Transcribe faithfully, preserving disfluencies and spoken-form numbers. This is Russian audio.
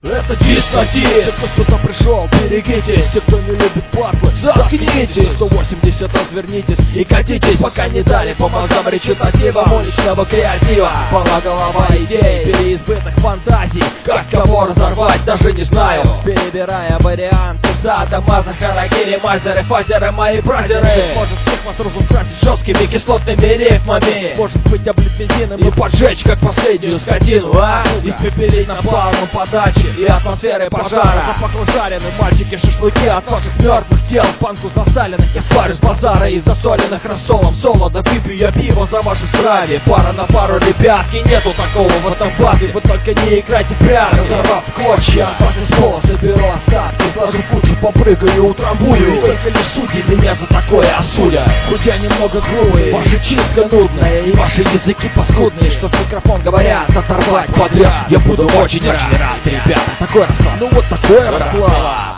Это диско диск. Кто сюда пришел, берегитесь. Те, кто не любит батлы, заткнитесь. сто восемьдесят развернитесь и катитесь, пока не дали по мозгам речитатива уличного креатива. Полна голова идей, переизбыток фантазий. Как кого разорвать, даже не знаю. Перебирая варианты садомаза, харакири, мазеры, фазеры, мои бразеры. Может всех вас разукрасить жесткими кислотными рифмами. Может быть облить бензином и поджечь, как последнюю скотину, а? Испепелить напалмом подачи и атмосферы пожара. Запахло жареным, мальчики, шашлыки от ваших мертвых тел. В банку засаленных я парю с базара и засоленных рассолом солода. Выпью я пиво за ваши здравие. Пара на пару, ребятки, нету такого в этом батле. Вы только не играйте прямо, разорвав клочья. От из пола соберу остатки, сложу кучу, попрыгаю, утрамбую. Только лишь судьи меня за такое осудят. Хоть я немного грубый, ваши чистка нудная и ваши языки паскудные, что в микрофон говорят, оторвать подряд. Я буду очень-очень рад, ребята. Такой расклад, ну вот такой расклад.